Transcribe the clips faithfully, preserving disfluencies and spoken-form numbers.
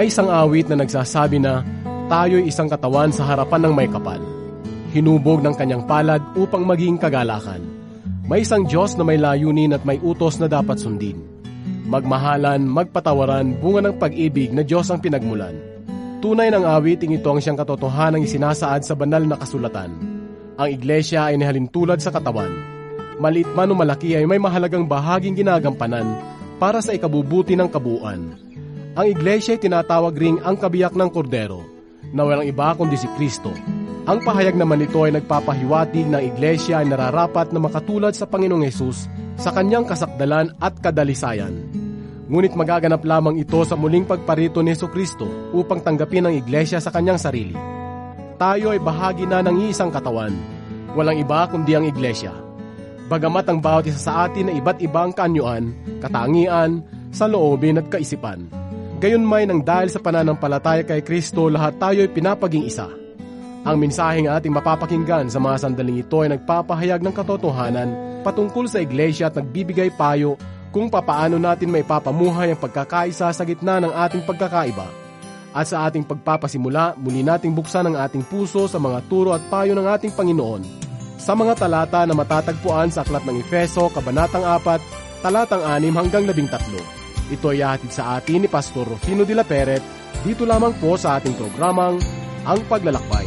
May isang awit na nagsasabi na tayo'y isang katawan sa harapan ng may kapal. Hinubog ng kanyang palad upang maging kagalakan. May isang Diyos na may layunin at may utos na dapat sundin. Magmahalan, magpatawaran, bunga ng pag-ibig na Diyos ang pinagmulan. Tunay ng awiting ito ang siyang katotohanang isinasaad sa banal na kasulatan. Ang iglesia ay nihalintulad sa katawan. Maliit man o malaki ay may mahalagang bahaging ginagampanan para sa ikabubuti ng kabuuan. Ang iglesia ay tinatawag ring ang kabiyak ng kordero, na walang iba kundi si Kristo. Ang pahayag naman nito ay nagpapahiwatig na ang iglesia ay nararapat na makatulad sa Panginoong Hesus sa kanyang kasakdalan at kadalisayan. Ngunit magaganap lamang ito sa muling pagparito ni Jesucristo upang tanggapin ang iglesia sa kanyang sarili. Tayo ay bahagi na ng iisang katawan, walang iba kundi ang iglesia. Bagamat ang bawat isa sa atin ay iba't ibang kaanyuan, katangian, saloobin at kaisipan. Gayunmay nang dahil sa pananampalataya kay Kristo, lahat tayo ay pinapaging isa. Ang mensaheng ating mapapakinggan sa mga sandaling ito ay nagpapahayag ng katotohanan patungkol sa iglesia at nagbibigay payo kung papaano natin maipapamuhay ang pagkakaisa sa gitna ng ating pagkakaiba. At sa ating pagpapasimula, muli nating buksan ang ating puso sa mga turo at payo ng ating Panginoon. Sa mga talata na matatagpuan sa Aklat ng Efeso, Kabanatang apat, talatang anim hanggang labing tatlo. Ito ay hatid sa atin ni Pastor Rufino de la Peret, dito lamang po sa ating programang Ang Paglalakbay.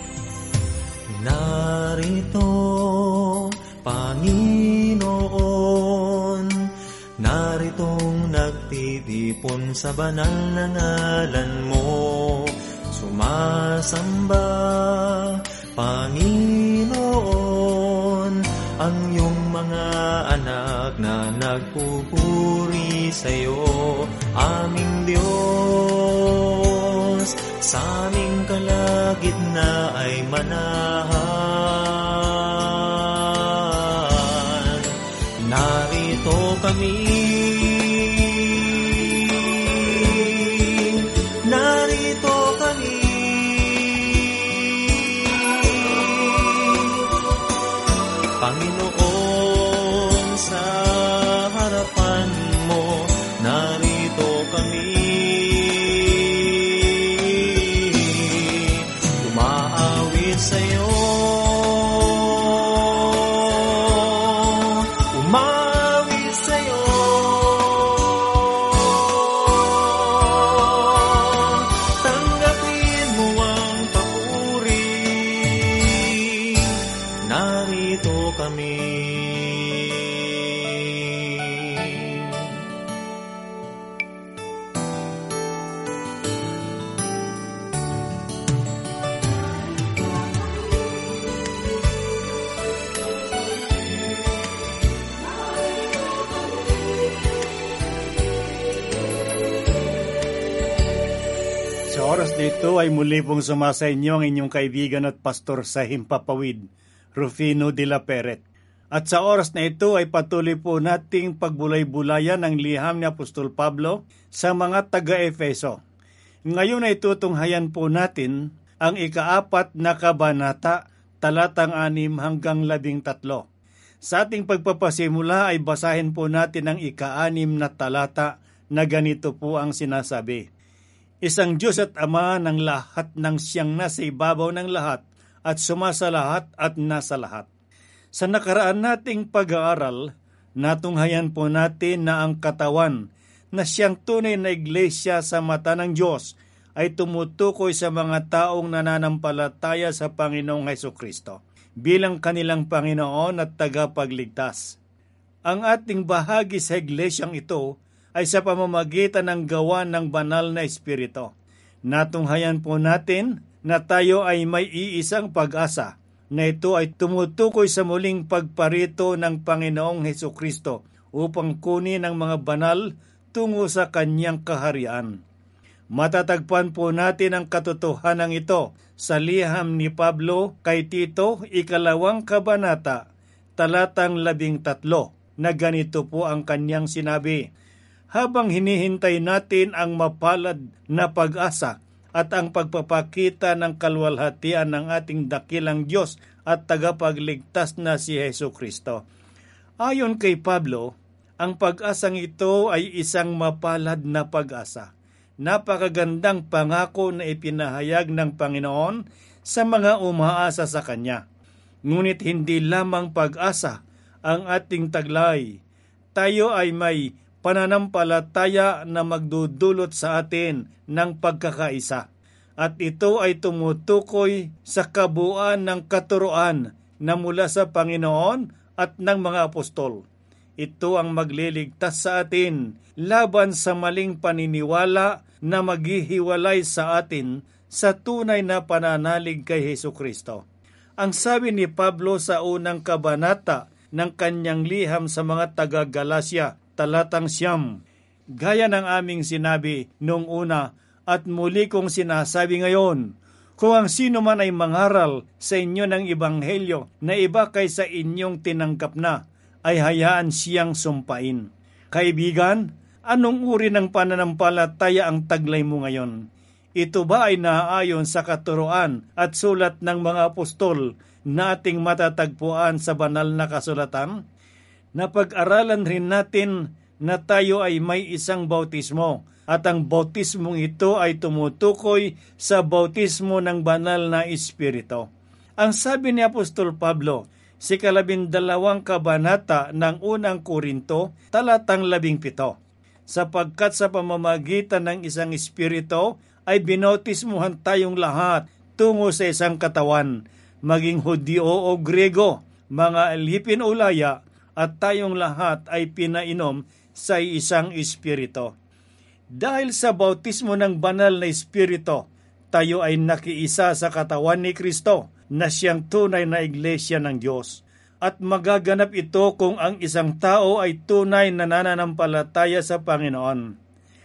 Narito, Panginoon, naritong nagtitipon sa banal na ngalan mo. Sumasamba, Panginoon, ang iyong mga anak na nagpupuri sa iyo, aming Diyos. Sa aming kalagitnaan ay manahan. Narito kami, narito kami. Panginoon, sa harapan mo, narito kami. Sa'yo, umawi sa'yo, tanggapin mo ang papuri, narito kami. Sa oras dito ay muli pong sumasa inyo ang inyong kaibigan at pastor sa Himpapawid, Rufino de la Peret. At sa oras na ito ay patuloy po nating pagbulay-bulayan ang liham ni Apostol Pablo sa mga taga-Efeso. Ngayon ay tutunghayan po natin ang ikaapat na kabanata, talatang anim hanggang labing tatlo. Sa ating pagpapasimula ay basahin po natin ang ika-anim na talata na ganito po ang sinasabi. Isang Diyos at Ama ng lahat ng siyang nasa ibabaw ng lahat at sumasa lahat at nasa lahat. Sa nakaraan nating pag-aaral, natunghayan po natin na ang katawan na siyang tunay na iglesia sa mata ng Diyos ay tumutukoy sa mga taong nananampalataya sa Panginoong Hesukristo bilang kanilang Panginoon at tagapagligtas. Ang ating bahagi sa iglesyang ito ay sa pamamagitan ng gawa ng banal na Espiritu. Natunghayan po natin na tayo ay may iisang pag-asa, na ito ay tumutukoy sa muling pagparito ng Panginoong Hesukristo upang kunin ang mga banal tungo sa kanyang kaharian. Matatagpuan po natin ang katotohanan ito sa liham ni Pablo kay Tito, ikalawang kabanata, talatang labing tatlo, na ganito po ang kanyang sinabi. Habang hinihintay natin ang mapalad na pag-asa at ang pagpapakita ng kalwalhatian ng ating dakilang Diyos at tagapagligtas na si Hesukristo. Ayon kay Pablo, ang pag-asang ito ay isang mapalad na pag-asa Napakagandang pangako na ipinahayag ng Panginoon sa mga umaasa sa Kanya. Ngunit hindi lamang pag-asa ang ating taglay. Tayo ay may pananampalataya na magdudulot sa atin ng pagkakaisa. At ito ay tumutukoy sa kabuuan ng katuruan na mula sa Panginoon at ng mga apostol. Ito ang magliligtas sa atin laban sa maling paniniwala na maghihiwalay sa atin sa tunay na pananalig kay Hesukristo. Ang sabi ni Pablo sa unang kabanata ng kanyang liham sa mga taga-Galasya, talatang siyam, gaya ng aming sinabi noong una at muli kong sinasabi ngayon, kung ang sino man ay mangaral sa inyo ng ebanghelyo na iba kaysa inyong tinanggap na, ay hayaan siyang sumpain. Kaibigan, anong uri ng pananampalataya ang taglay mo ngayon? Ito ba ay naaayon sa katuruan at sulat ng mga apostol na ating matatagpuan sa banal na kasulatan? Napag-aralan rin natin na tayo ay may isang bautismo at ang bautismong ito ay tumutukoy sa bautismo ng banal na Espiritu. Ang sabi ni Apostol Pablo, si kalabindalawang kabanata ng unang Korinto, talatang labing pito, sapagkat sa pamamagitan ng isang Espiritu ay binautismuhan tayong lahat tungo sa isang katawan, maging Hudyo o Grego, mga alipin o laya, at tayong lahat ay pinainom sa isang Espiritu. Dahil sa bautismo ng banal na Espiritu, tayo ay nakiisa sa katawan ni Kristo na siyang tunay na iglesia ng Diyos. At magaganap ito kung ang isang tao ay tunay na nananampalataya sa Panginoon.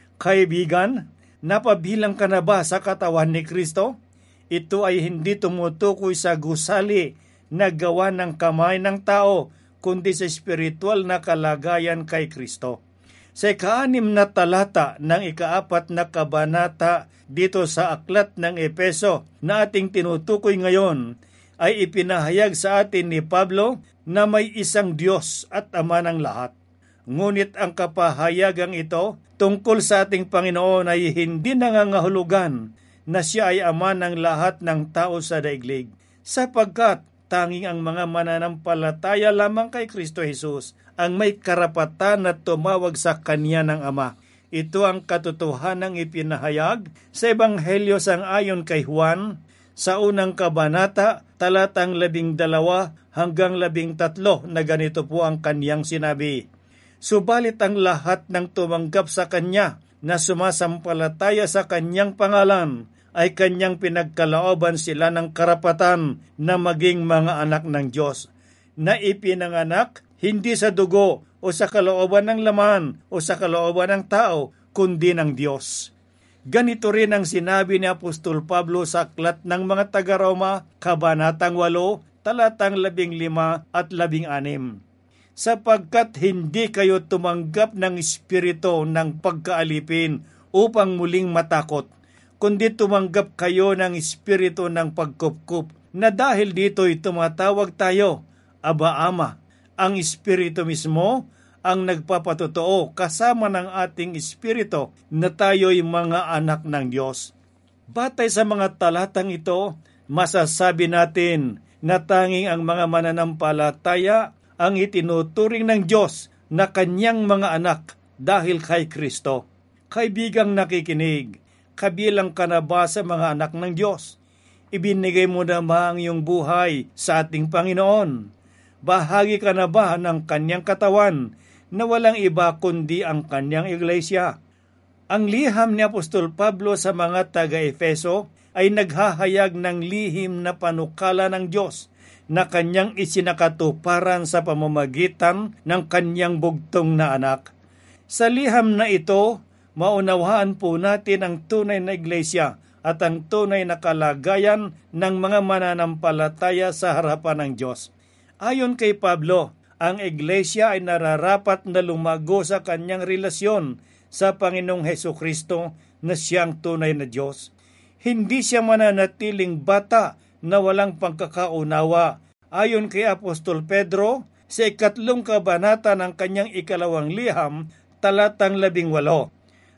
Kaibigan, napabilang ka na ba sa katawan ni Kristo? Ito ay hindi tumutukoy sa gusali na gawa ng kamay ng tao, kundi sa espiritual na kalagayan kay Kristo. Sa ikaanim na talata ng ikaapat na kabanata dito sa aklat ng Epeso na ating tinutukoy ngayon, ay ipinahayag sa atin ni Pablo na may isang Diyos at Ama ng lahat. Ngunit ang kapahayagang ito tungkol sa ating Panginoon ay hindi nangangahulugan na siya ay Ama ng lahat ng tao sa daigdig, sapagkat tanging ang mga mananampalataya lamang kay Kristo Jesus ang may karapatan na tumawag sa Kanya ng Ama. Ito ang katotohanang ipinahayag sa Ebanghelyo sang-ayon kay Juan sa unang kabanata, talatang labing dalawa hanggang labing tatlo na ganito po ang Kanyang sinabi. Subalit ang lahat ng tumanggap sa Kanya na sumasampalataya sa Kanyang pangalan ay Kanyang pinagkalooban sila ng karapatan na maging mga anak ng Diyos, na ipinanganak hindi sa dugo o sa kalooban ng laman o sa kalooban ng tao, kundi ng Diyos. Ganito rin ang sinabi ni Apostol Pablo sa aklat ng mga taga-Roma, kabanatang walo, talatang labing lima at labing anim. Sapagkat hindi kayo tumanggap ng espiritu ng pagkaalipin upang muling matakot, kundi tumanggap kayo ng espiritu ng pagkupkup, na dahil dito'y tumatawag tayo, Aba Ama. Ang espiritu mismo ang nagpapatotoo kasama ng ating espiritu na tayo'y mga anak ng Diyos. Batay sa mga talatang ito, masasabi natin na tanging ang mga mananampalataya ang itinuturing ng Diyos na Kanyang mga anak dahil kay Kristo. Kaibigang nakikinig, kabilang ka na ba sa mga anak ng Diyos? Ibinigay mo na ba ang iyong buhay sa ating Panginoon? Bahagi ka na ba ng Kanyang katawan na walang iba kundi ang Kanyang iglesia? Ang liham ni Apostol Pablo sa mga taga-Efeso ay naghahayag ng lihim na panukala ng Diyos na Kanyang isinakatuparan sa pamamagitan ng Kanyang bugtong na anak. Sa liham na ito, maunawaan po natin ang tunay na iglesia at ang tunay na kalagayan ng mga mananampalataya sa harapan ng Diyos. Ayon kay Pablo, ang iglesia ay nararapat na lumago sa kanyang relasyon sa Panginoong Hesukristo na siyang tunay na Diyos. Hindi siya mananatiling bata na walang pagkakaunawa. Ayon kay Apostol Pedro, sa ikatlong kabanata ng kanyang ikalawang liham, talatang labing walo.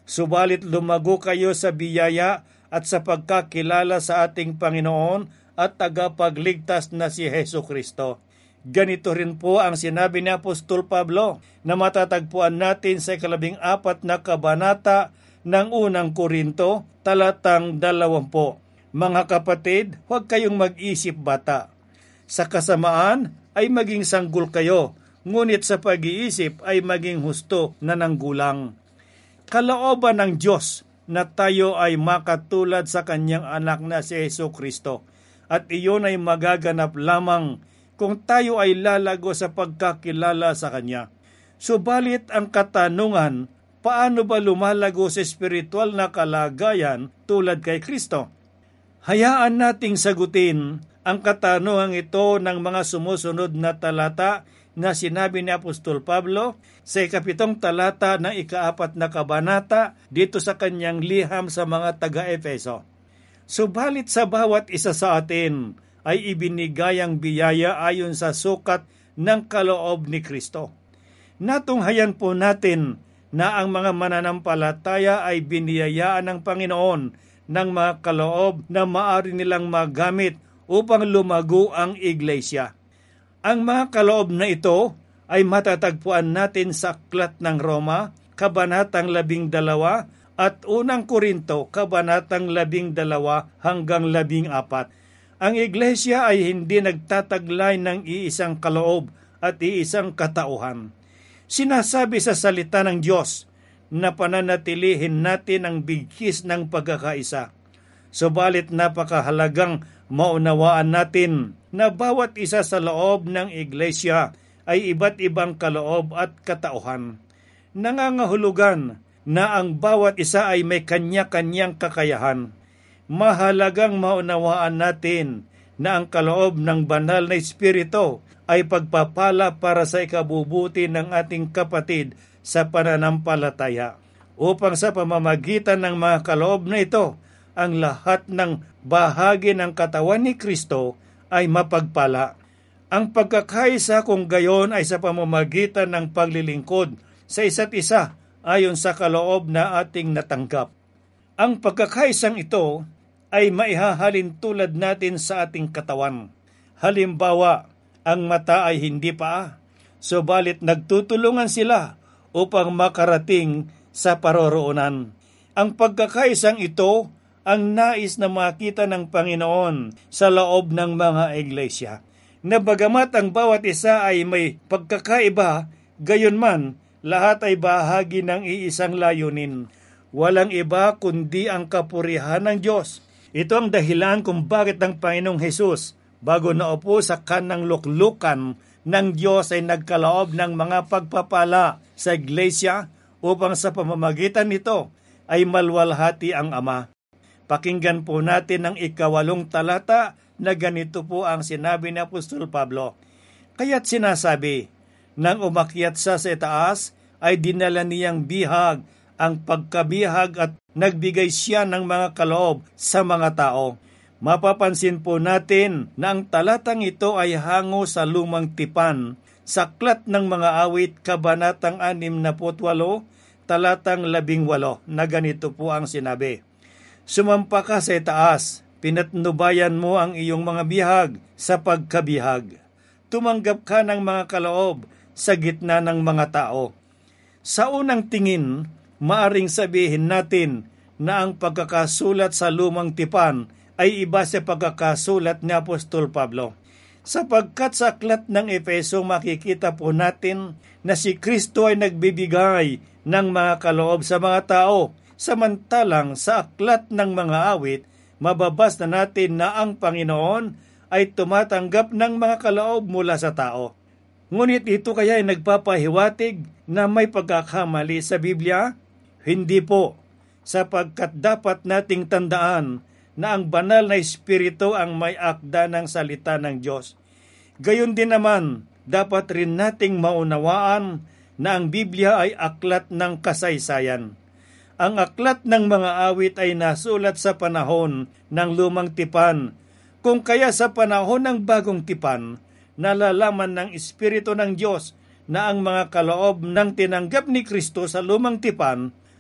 Subalit lumago kayo sa biyaya at sa pagkakilala sa ating Panginoon at tagapagligtas na si Hesu Kristo. Ganito rin po ang sinabi ni Apostol Pablo na matatagpuan natin sa ikalabing apat na kabanata ng unang Korinto, talatang dalawampu. Mga kapatid, huwag kayong mag-isip bata. Sa kasamaan ay maging sanggol kayo, ngunit sa pag-iisip ay maging husto na nanggulang. Kalooban ng Diyos na tayo ay makatulad sa kanyang anak na si Hesu Kristo, at iyon ay magaganap lamang kung tayo ay lalago sa pagkakilala sa Kanya. Subalit ang katanungan, paano ba lumalago sa espiritual na kalagayan tulad kay Kristo? Hayaan nating sagutin ang katanungang ito ng mga sumusunod na talata na sinabi ni Apostol Pablo sa ikapitong talata ng ikaapat na kabanata dito sa kanyang liham sa mga taga-Efeso. Subalit sa bawat isa sa atin ay ibinigay ang biyaya ayon sa sukat ng kaloob ni Kristo. Natunghayan po natin na ang mga mananampalataya ay biniyayaan ng Panginoon ng mga kaloob na maaari nilang magamit upang lumago ang iglesia. Ang mga kaloob na ito ay matatagpuan natin sa Aklat ng Roma, Kabanatang labing dalawa, at unang Korinto, Kabanatang labing dalawa hanggang labing apat. Ang iglesia ay hindi nagtataglay ng iisang kaloob at iisang katauhan. Sinasabi sa salita ng Diyos na pananatilihin natin ang bigkis ng pagkakaisa. Subalit napakahalagang maunawaan natin na bawat isa sa loob ng iglesia ay iba't ibang kaloob at katauhan. Nangangahulugan na ang bawat isa ay may kanya-kanyang kakayahan. Mahalagang maunawaan natin na ang kaloob ng banal na Espiritu ay pagpapala para sa ikabubuti ng ating kapatid sa pananampalataya, upang sa pamamagitan ng mga kaloob na ito, ang lahat ng bahagi ng katawan ni Kristo ay mapagpala. Ang pagkakaisa kung gayon ay sa pamamagitan ng paglilingkod sa isa't isa ayon sa kaloob na ating natanggap. Ang pagkakaisang ito ay maihahalin tulad natin sa ating katawan. Halimbawa, ang mata ay hindi paa, subalit nagtutulungan sila upang makarating sa paroroonan. Ang pagkakaisang ito ang nais na makita ng Panginoon sa loob ng mga iglesia. Na bagamat ang bawat isa ay may pagkakaiba, gayunman lahat ay bahagi ng iisang layunin. Walang iba kundi ang kapurihan ng Diyos. Ito ang dahilan kung bakit ang Panginoong Hesus, bago naupo sa kanang luklukan ng Diyos, ay nagkaloob ng mga pagpapala sa iglesia upang sa pamamagitan nito ay malwalhati ang Ama. Pakinggan po natin ang ikawalong talata na ganito po ang sinabi ni Apostol Pablo. Kaya't sinasabi, nang umakyat sa sa itaas, ay dinala niyang bihag ang pagkabihag at nagbigay siya ng mga kaloob sa mga tao. Mapapansin po natin na ang talatang ito ay hango sa lumang tipan, sa Aklat ng Mga Awit, Kabanatang anim na putwalo, talatang labing walo, na ganito po ang sinabi. Sumampa ka sa itaas, pinatnubayan mo ang iyong mga bihag sa pagkabihag. Tumanggap ka ng mga kaloob sa gitna ng mga tao. Sa unang tingin, maaring sabihin natin na ang pagkakasulat sa lumang tipan ay iba sa pagkakasulat ni Apostol Pablo. Sapagkat sa Aklat ng Efeso makikita po natin na si Kristo ay nagbibigay ng mga kaloob sa mga tao, samantalang sa Aklat ng Mga Awit, mababasa na natin na ang Panginoon ay tumatanggap ng mga kaloob mula sa tao. Ngunit ito kaya ay nagpapahiwatig na may pagkakamali sa Biblia? Hindi po, sapagkat dapat nating tandaan na ang banal na Espiritu ang may akda ng salita ng Diyos. Gayon din naman, dapat rin nating maunawaan na ang Biblia ay aklat ng kasaysayan. Ang Aklat ng Mga Awit ay nasulat sa panahon ng lumang tipan, kung kaya sa panahon ng bagong tipan, nalalaman ng Espiritu ng Diyos na ang mga kaloob ng tinanggap ni Kristo sa lumang tipan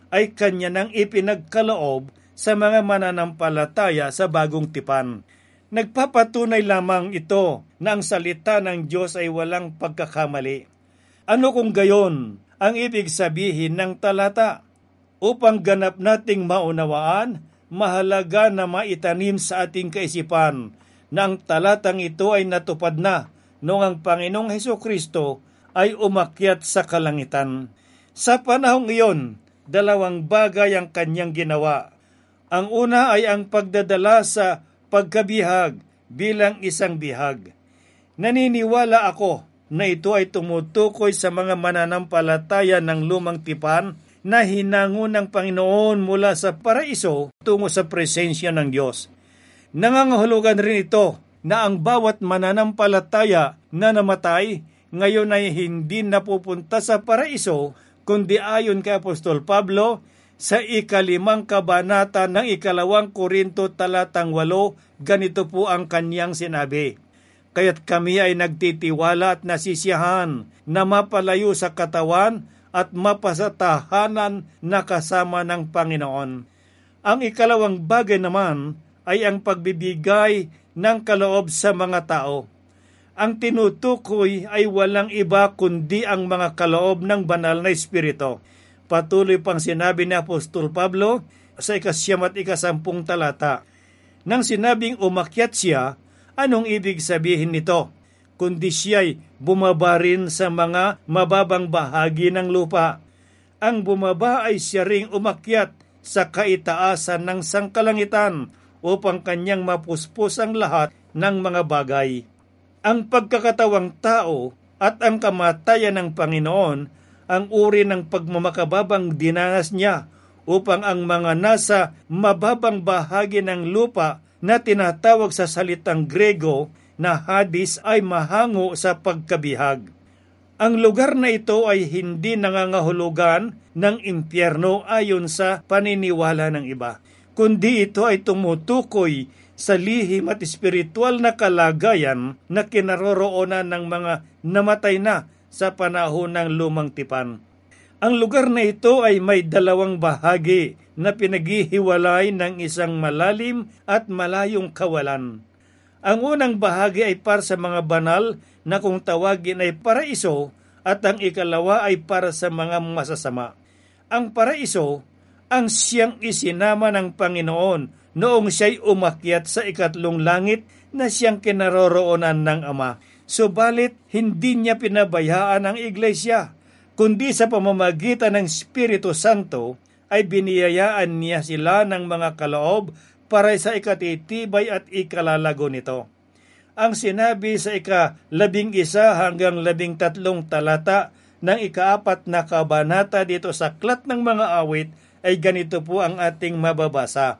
ay kanya nang ipinagkaloob sa mga mananampalataya sa bagong tipan. Nagpapatunay lamang ito na ang salita ng Diyos ay walang pagkakamali. Ano kung gayon ang ibig sabihin ng talata? Upang ganap nating maunawaan, mahalaga na maitanim sa ating kaisipan na ang talatang ito ay natupad na noong ang Panginoong Hesukristo ay umakyat sa kalangitan. Sa panahong iyon, dalawang bagay ang kanyang ginawa. Ang una ay ang pagdadala sa pagkabihag bilang isang bihag. Naniniwala ako na ito ay tumutukoy sa mga mananampalataya ng lumang tipan na hinango ng Panginoon mula sa paraiso tungo sa presensya ng Diyos. Nangangahulugan rin ito na ang bawat mananampalataya na namatay ngayon ay hindi napupunta sa paraiso, kundi ayon kay Apostol Pablo sa ikalimang kabanata ng ikalawang Korinto talatang walo, ganito po ang kanyang sinabi. Kaya't kami ay nagtitiwala at nasisiyahan na mapalayo sa katawan at mapasatahanan na kasama ng Panginoon. Ang ikalawang bagay naman ay ang pagbibigay ng kaloob sa mga tao. Ang tinutukoy ay walang iba kundi ang mga kaloob ng banal na Espiritu. Patuloy pang sinabi ni Apostol Pablo sa ikasyam at ikasampung talata. Nang sinabing umakyat siya, anong ibig sabihin nito? Kundi siya'y bumaba rin sa mga mababang bahagi ng lupa. Ang bumaba ay siya ring umakyat sa kaitaasan ng sangkalangitan upang kanyang mapuspos ang lahat ng mga bagay. Ang pagkakatawang tao at ang kamatayan ng Panginoon ang uri ng pagmamakababang dinanas niya upang ang mga nasa mababang bahagi ng lupa na tinatawag sa salitang Grego na Hades ay mahango sa pagkabihag. Ang lugar na ito ay hindi nangangahulugan ng impyerno ayon sa paniniwala ng iba, kundi ito ay tumutukoy sa lihim at espiritual na kalagayan na kinaroroonan ng mga namatay na sa panahon ng lumang tipan. Ang lugar na ito ay may dalawang bahagi na pinaghihiwalay ng isang malalim at malayong kawalan. Ang unang bahagi ay para sa mga banal na kung tawagin ay paraiso at ang ikalawa ay para sa mga masasama. Ang paraiso ang siyang isinama ng Panginoon noong siya'y umakyat sa ikatlong langit na siyang kinaroroonan ng Ama. Subalit, hindi niya pinabayaan ang iglesia, kundi sa pamamagitan ng Espiritu Santo ay biniyayaan niya sila ng mga kaloob para sa ikatitibay at ikalalago nito. Ang sinabi sa ika-labing isa hanggang labing tatlong talata ng ikaapat na kabanata dito sa Aklat ng Mga Awit ay ganito po ang ating mababasa.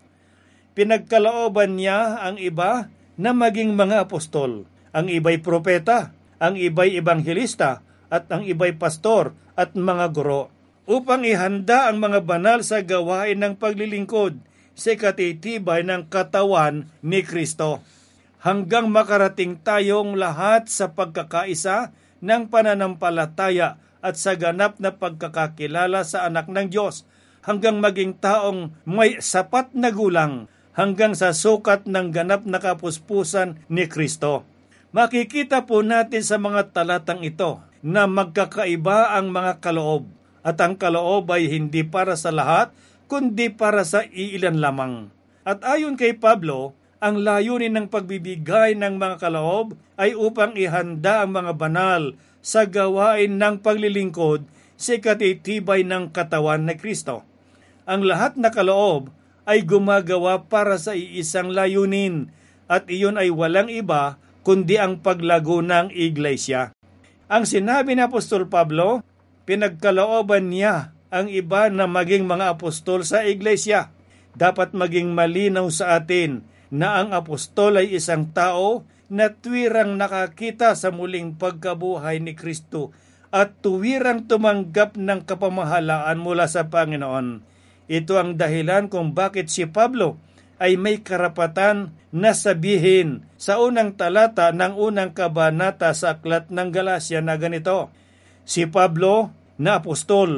Pinagkalooban niya ang iba na maging mga apostol, ang iba'y propeta, ang iba'y ebanghelista, at ang iba'y pastor at mga guro, upang ihanda ang mga banal sa gawain ng paglilingkod sa ikatitibay ng katawan ni Kristo, hanggang makarating tayong lahat sa pagkakaisa ng pananampalataya at sa ganap na pagkakakilala sa anak ng Diyos, hanggang maging taong may sapat na gulang, hanggang sa sukat ng ganap na kapuspusan ni Kristo. Makikita po natin sa mga talatang ito na magkakaiba ang mga kaloob, at ang kaloob ay hindi para sa lahat, kundi para sa iilan lamang. At ayon kay Pablo, ang layunin ng pagbibigay ng mga kaloob ay upang ihanda ang mga banal sa gawain ng paglilingkod sa ikatitibay ng katawan ni Kristo. Ang lahat na kaloob ay gumagawa para sa iisang layunin, at iyon ay walang iba kundi ang paglago ng iglesia. Ang sinabi ni Apostol Pablo, pinagkalooban niya ang iba na maging mga apostol sa iglesia. Dapat maging malinaw sa atin na ang apostol ay isang tao na tuwirang nakakita sa muling pagkabuhay ni Kristo at tuwirang tumanggap ng kapamahalaan mula sa Panginoon. Ito ang dahilan kung bakit si Pablo ay may karapatan na sabihin sa unang talata ng unang kabanata sa Aklat ng Galacia na ganito, si Pablo na apostol,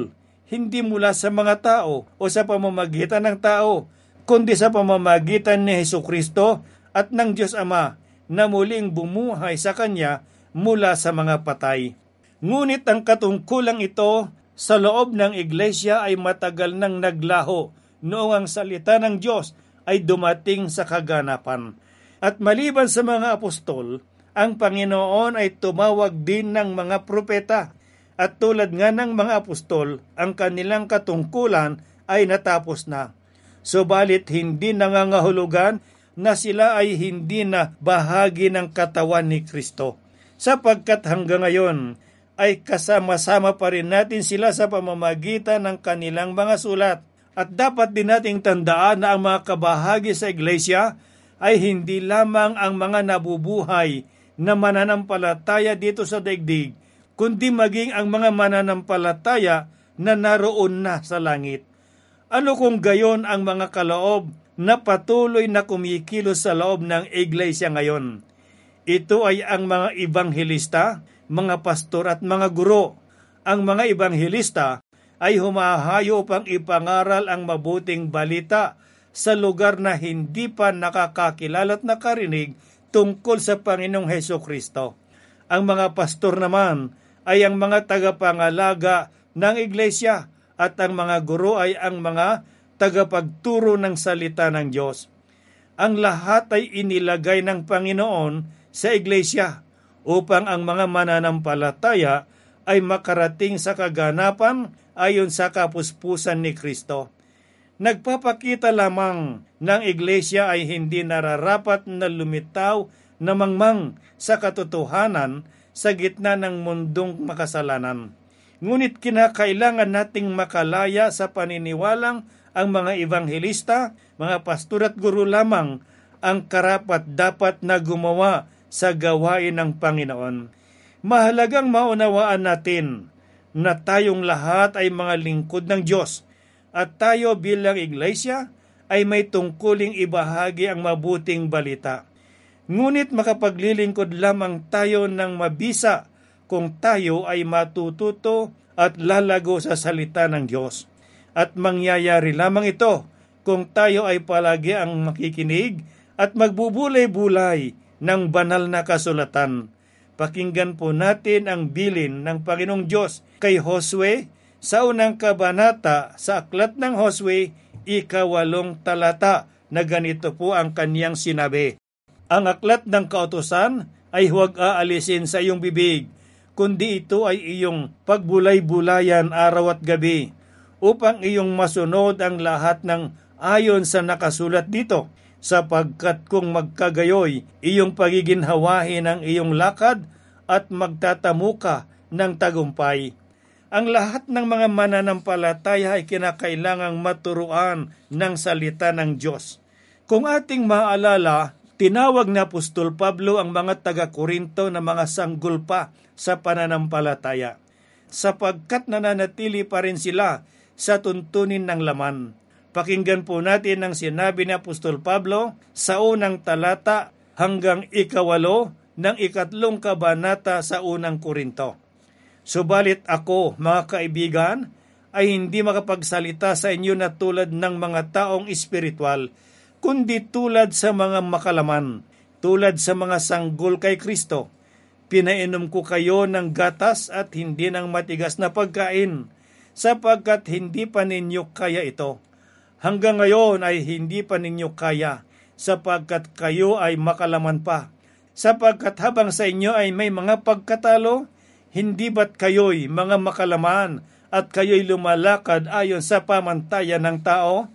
hindi mula sa mga tao o sa pamamagitan ng tao, kundi sa pamamagitan ni Hesukristo at ng Diyos Ama na muling bumuhay sa Kanya mula sa mga patay. Ngunit ang katungkulang ito sa loob ng iglesia ay matagal nang naglaho noong ang salita ng Diyos ay dumating sa kaganapan. At maliban sa mga apostol, ang Panginoon ay tumawag din ng mga propeta. At tulad nga ng mga apostol, ang kanilang katungkulan ay natapos na. Subalit hindi nangangahulugan na sila ay hindi na bahagi ng katawan ni Kristo. Sapagkat hanggang ngayon ay kasama-sama pa rin natin sila sa pamamagitan ng kanilang mga sulat. At dapat din nating tandaan na ang mga kabahagi sa iglesia ay hindi lamang ang mga nabubuhay na mananampalataya dito sa daigdig, kundi maging ang mga mananampalataya na naroon na sa langit. Ano kung gayon ang mga kaloob na patuloy na kumikilos sa loob ng iglesia ngayon? Ito ay ang mga ebanghelista, mga pastor at mga guro. Ang mga ebanghelista ay humahayo upang ipangaral ang mabuting balita sa lugar na hindi pa nakakakilala at nakarinig tungkol sa Panginoong Hesukristo. Ang mga pastor naman ay ang mga tagapangalaga ng iglesia at ang mga guro ay ang mga tagapagturo ng salita ng Diyos. Ang lahat ay inilagay ng Panginoon sa iglesia upang ang mga mananampalataya ay makarating sa kaganapan ayon sa kapuspusan ni Kristo. Nagpapakita lamang ng iglesia ay hindi nararapat na lumitaw na mangmang sa katotohanan sa gitna ng mundong makasalanan. Ngunit kinakailangan nating makalaya sa paniniwalang ang mga ebanghelista, mga pastor at guro lamang ang karapat dapat na gumawa sa gawain ng Panginoon. Mahalagang maunawaan natin na tayong lahat ay mga lingkod ng Diyos at tayo bilang iglesia ay may tungkuling ibahagi ang mabuting balita. Ngunit makapaglilingkod lamang tayo ng mabisa kung tayo ay matututo at lalago sa salita ng Diyos. At mangyayari lamang ito kung tayo ay palagi ang makikinig at magbubulay-bulay ng banal na kasulatan. Pakinggan po natin ang bilin ng Panginoong Diyos kay Josue sa unang kabanata sa aklat ng Josue, ikawalong talata, na ganito po ang kaniyang sinabi. Ang aklat ng kautusan ay huwag aalisin sa iyong bibig, kundi ito ay iyong pagbulay-bulayan araw at gabi, upang iyong masunod ang lahat ng ayon sa nakasulat dito, sapagkat kung magkagayoy, iyong pagiginhawahin ang iyong lakad at magtatamu ka ng tagumpay. Ang lahat ng mga mananampalataya ay kinakailangang maturuan ng salita ng Diyos. Kung ating maalala, tinawag ni Apostol Pablo ang mga taga-Korinto na mga sanggulpa sa pananampalataya, sapagkat nananatili pa rin sila sa tuntunin ng laman. Pakinggan po natin ang sinabi ni Apostol Pablo sa unang talata hanggang ikawalo ng ikatlong kabanata sa unang Korinto. Subalit ako, mga kaibigan, ay hindi makapagsalita sa inyo na tulad ng mga taong espiritual, kundi tulad sa mga makalaman, tulad sa mga sanggol kay Kristo. Pinainom ko kayo ng gatas at hindi ng matigas na pagkain, sapagkat hindi pa ninyo kaya ito. Hanggang ngayon ay hindi pa ninyo kaya, sapagkat kayo ay makalaman pa. Sapagkat habang sa inyo ay may mga pagkatalo, hindi ba't kayo'y mga makalaman at kayo'y lumalakad ayon sa pamantayan ng tao?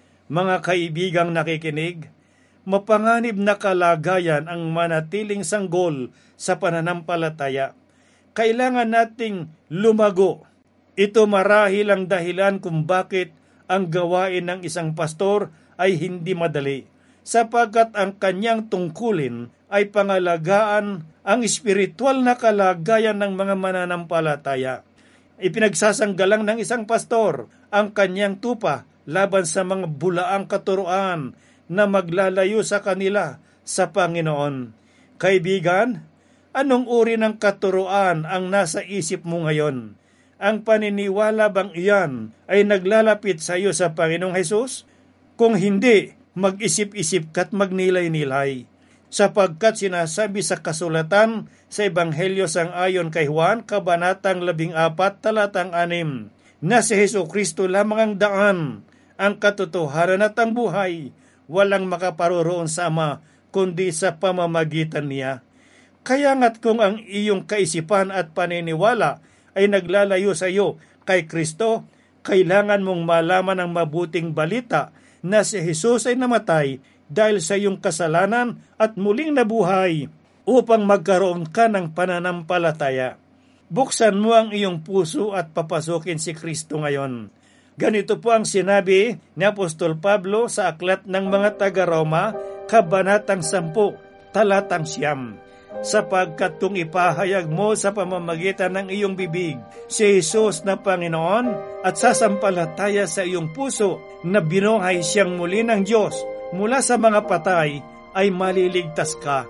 Mga kaibigang nakikinig, mapanganib na kalagayan ang manatiling sanggol sa pananampalataya. Kailangan nating lumago. Ito marahil ang dahilan kung bakit ang gawain ng isang pastor ay hindi madali, sapagkat ang kanyang tungkulin ay pangalagaan ang espiritual na kalagayan ng mga mananampalataya. Ipinagsasanggalang ng isang pastor ang kanyang tupa laban sa mga bulaang katuruan na maglalayo sa kanila sa Panginoon. Kaibigan, anong uri ng katuruan ang nasa isip mo ngayon? Ang paniniwala bang iyan ay naglalapit sa iyo sa Panginoong Hesus? Kung hindi, mag-isip-isip ka't magnilay-nilay. Sapagkat sinasabi sa kasulatan sa Ebanghelyo sang-ayon kay Juan, Kabanatang labing apat, talatang anim, na si Jesucristo lamang ang daan, ang katotohanan at ang buhay. Walang makaparoroon sa Ama, kundi sa pamamagitan niya. Kaya nga't kung ang iyong kaisipan at paniniwala ay naglalayo sa iyo kay Kristo, kailangan mong malaman ang mabuting balita na si Jesus ay namatay dahil sa iyong kasalanan at muling nabuhay upang magkaroon ka ng pananampalataya. Buksan mo ang iyong puso at papasukin si Kristo ngayon. Ganito po ang sinabi ni Apostol Pablo sa aklat ng mga taga-Roma, Kabanatang sampu, talatang siyam. Sapagkat kung ipahayag mo sa pamamagitan ng iyong bibig si Jesus na Panginoon at sasampalataya sa iyong puso na binuhay siyang muli ng Diyos mula sa mga patay, ay maliligtas ka.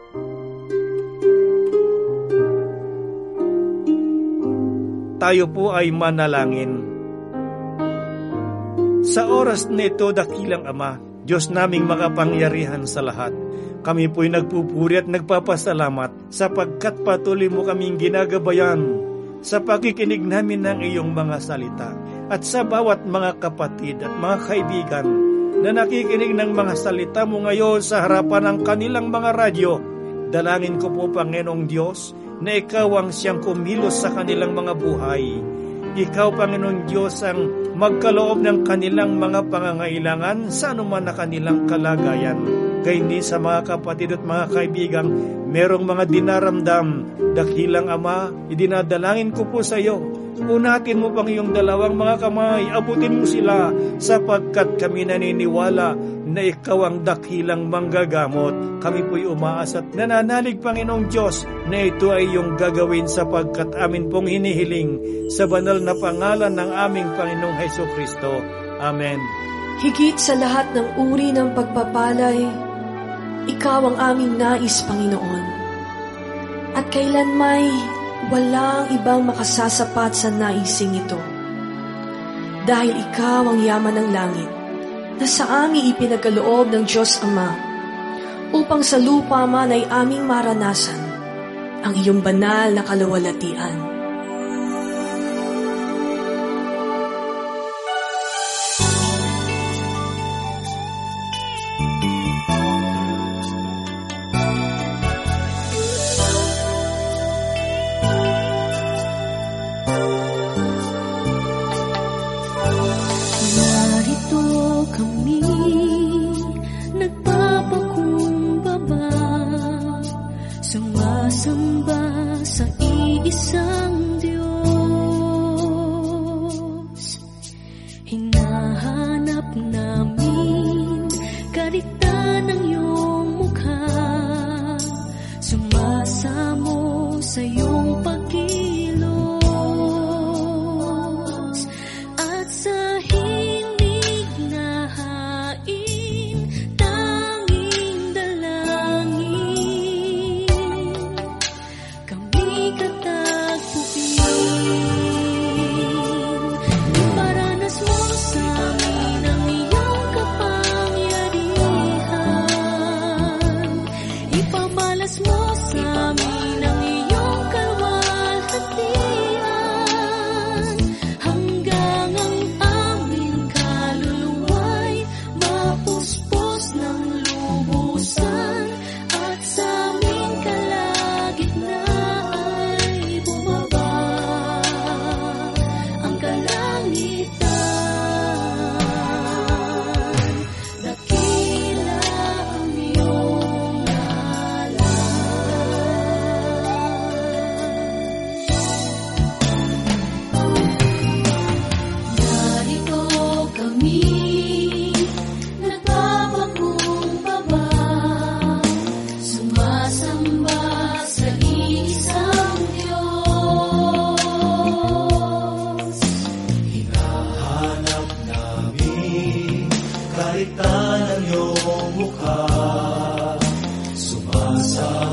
Tayo po ay manalangin. Sa oras nito, dakilang Ama, Diyos naming makapangyarihan sa lahat, kami po'y nagpupuri at nagpapasalamat sapagkat patuloy mo kaming ginagabayan sa pakikinig namin ng iyong mga salita at sa bawat mga kapatid at mga kaibigan na nakikinig ng mga salita mo ngayon sa harapan ng kanilang mga radyo. Dalangin ko po, Panginoong Diyos, na ikaw ang siyang kumilos sa kanilang mga buhay. Ikaw, Panginoong Diyos, ang magkaloob ng kanilang mga pangangailangan sa anuman na kanilang kalagayan. Kaya sa mga kapatid at mga kaibigan, merong mga dinaramdam, dakilang Ama, idinadalangin ko po sa iyo. Unatin mo pang iyong dalawang mga kamay, abutin mo sila, sapagkat kami naniniwala na ikaw ang dakilang manggagamot. Kami po'y umaas at nananalig, Panginoong Diyos, na ito ay iyong gagawin sapagkat amin pong hinihiling sa banal na pangalan ng aming Panginoong Hesukristo. Amen. Higit sa lahat ng uri ng pagpapalay, ikaw ang aming nais, Panginoon. At kailan may walang ibang makasasapat sa naising ito. Dahil ikaw ang yaman ng langit, na sa aming ipinagkaloob ng Diyos Ama, upang sa lupa man ay aming maranasan ang iyong banal na kaluwalhatian.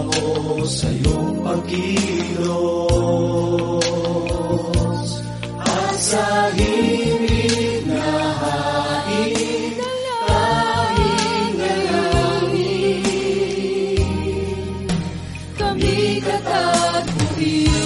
sa iyong pagkilos. ating